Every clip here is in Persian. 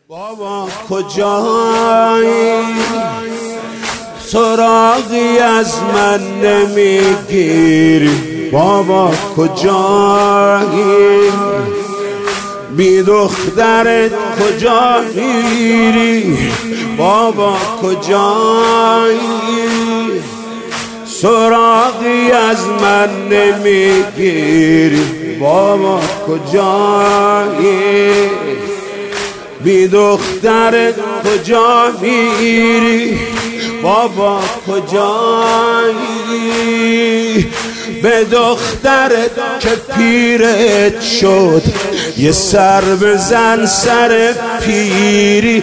بابا کجایی؟ سراغی از من نمیگیری. بابا کجایی؟ بی دخترت کجا میری؟ بابا کجایی؟ سراغی از من نمیگیری. بابا کجایی؟ بی دخترت کجا میری؟ بابا کجایی؟ به دخترت که پیرت شد یه سر بزن سر پیری.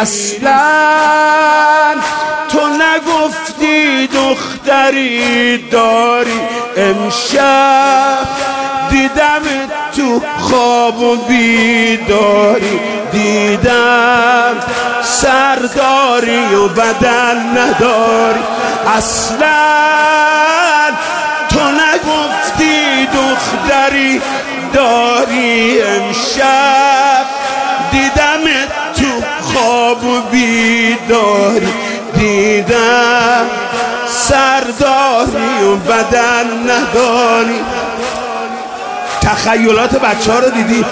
اصلا تو نگفتی دختری داری. امشب دیدم تو خواب و بیداری. دیدم سرداری و بدن نداری. اصلا تو نگفتی دختری داری. امشب دیدم تو خواب و بیداری. دیدم سرداری و بدن نداری. تخیلات بچه ها رو دیدی؟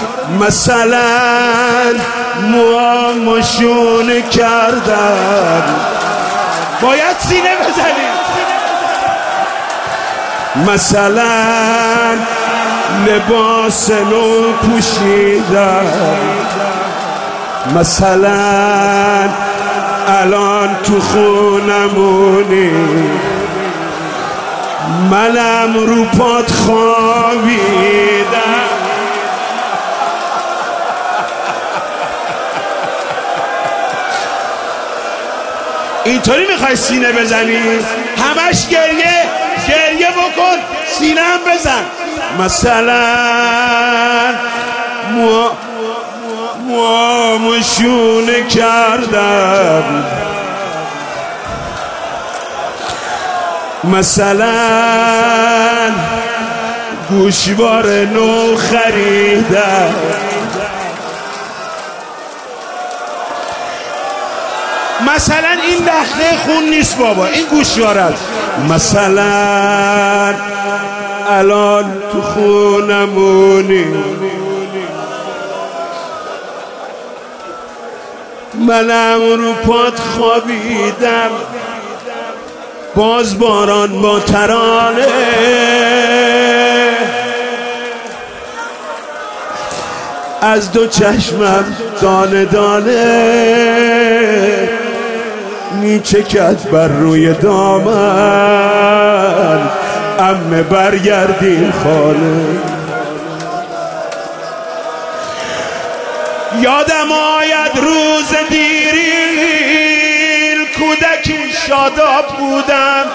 مثلا موامشون کردن. باید سینه بزنی. مثلا لباس نو پوشیدن. مثلا الان تو خونمونی. منم رو پات خوابیدم. اینطوری میخوای سینه بزنی؟ همش گریه بکن، سینه هم بزن. مثلا موامشونه کردم. مثلا گوشوار نو خریدم. مثلا این لخته خون نیست بابا، این گوشوار است. مثلا الان تو خونمونی. منم رو پات خوابیدم. باز باران با ترانه از دو چشمم دانه دانه میچکد بر روی دامن. عمه برگردیم خانه. یادم آید روز دیرین کودکی شاداب بودم.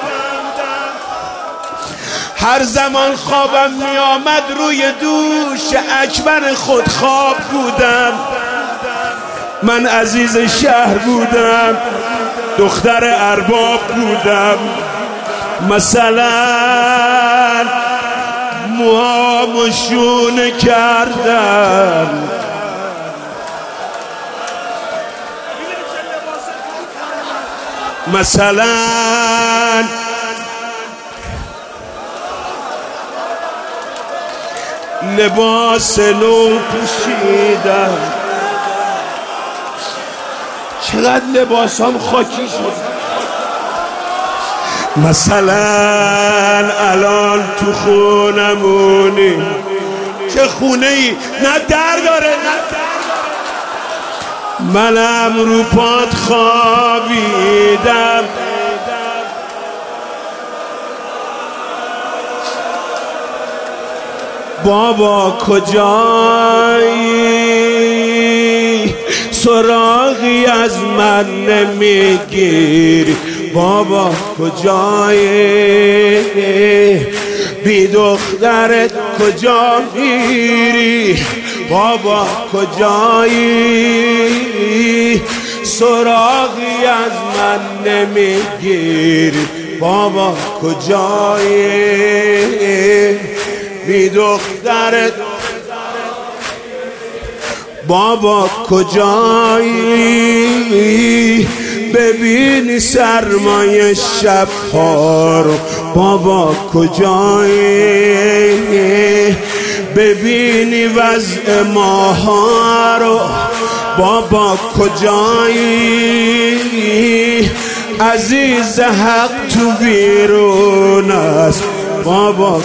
هر زمان خوابم می آمد روی دوش اکبر خود خواب بودم. من عزیز شهر بودم، دختر ارباب بودم. مثلا موامشونه کردم. مثلا لباس نو پوشیدم. چقدر لباسام خاکی شد. مثلا الان تو خونمونی. چه خونه ای؟ نه در داره نه. منم رو پات خوابیدم. بابا کجایی؟ سراغی از من نمیگیری. بابا کجایی؟ بی دخترت کجا میری؟ بابا کجایی؟ سراغی از من نمیگیری. بابا کجایی؟ بی دخترت بابا کجایی ببینی سرمای شب‌ها رو، بابا کجایی ببینی وضع ماها رو، بابا کجایی عزیز حق تو بیرون است، بابا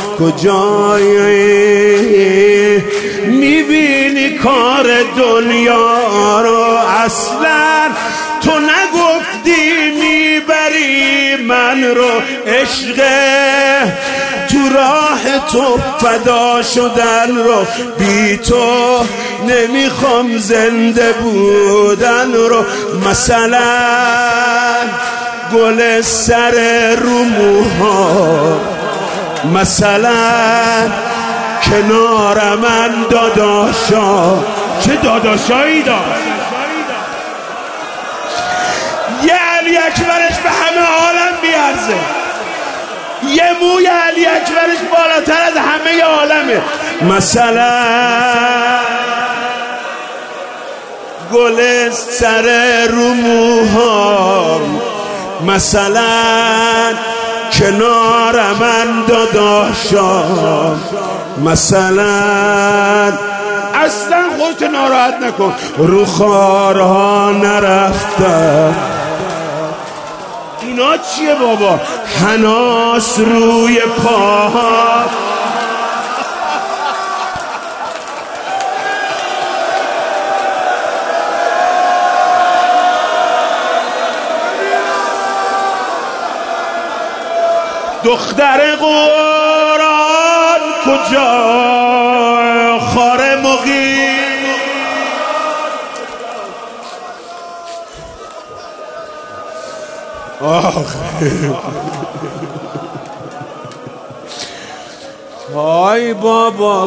کجایی میبینی کار دنیا رو اصلا تو نگفتی میبری من رو، عشق تو راه تو فدا شدن رو، بی تو نمیخوام زنده بودن رو. مثلا گل سر رو موها، مثلا کنار من داداشا، چه داداشایی داشت، یه علی اکبرش به همه عالم بیارزه، یه موی علی اکبرش بالاتر از همه عالمه. مثلا گل سر رو موها، مثلا کنار من داداشا، مثلا اصلا خودت ناراحت نکن، رو خارها نرفتم. اینا چیه بابا؟ هناس روی پاها، دختر قرآن کجا خار مقیم، های بابا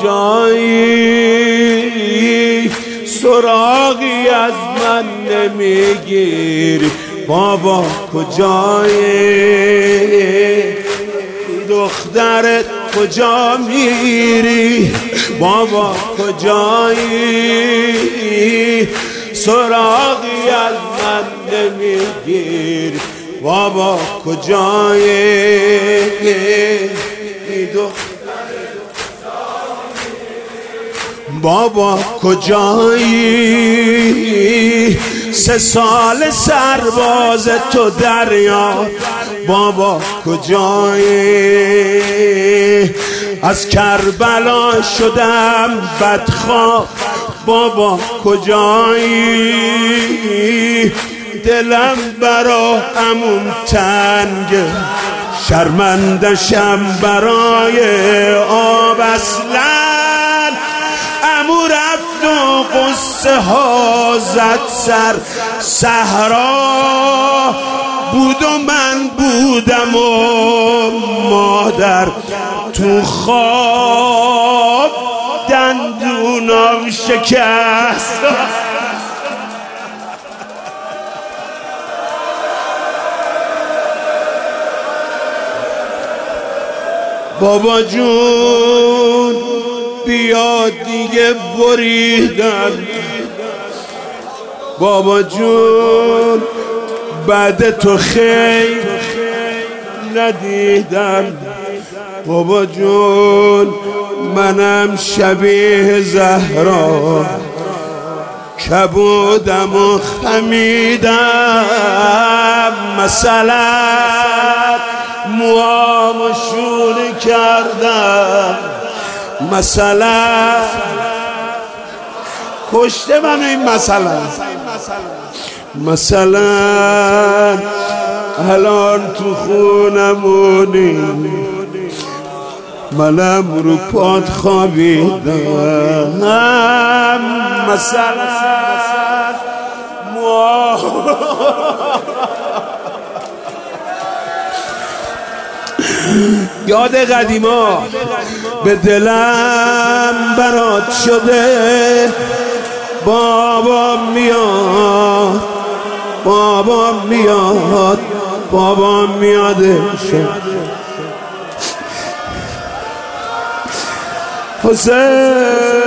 کجایی سراغی از من نمیگیری، بابا کجایی دخترت کجا میری، بابا کجایی سراغی از من نمیگیری، بابا کجایی بابا کجایی 3 سال سرباز تو دریا، بابا کجایی از کربلا شدم بدخواه، بابا کجایی دلم برا عموم تنگه، شرمندشم برای آب، اصلا عمو رفت و قصه ها زد سر صحرا، بود و من بودم و مادر تو خواب دندونم شکست. بابا جون بیا دیگه بریدم، بابا جون بعد تو خیر ندیدم، بابا جون منم شبیه زهرا کبودم و خمیدم، مثلا موامو شونه کردم، مثلا کشته من این، مثلا الان تو خونمونی منم رو پات خوابیدم، مثلا یاد قدیما به دلم برات شده، بابا میاد، بابا میاد، بابا میادش حسین.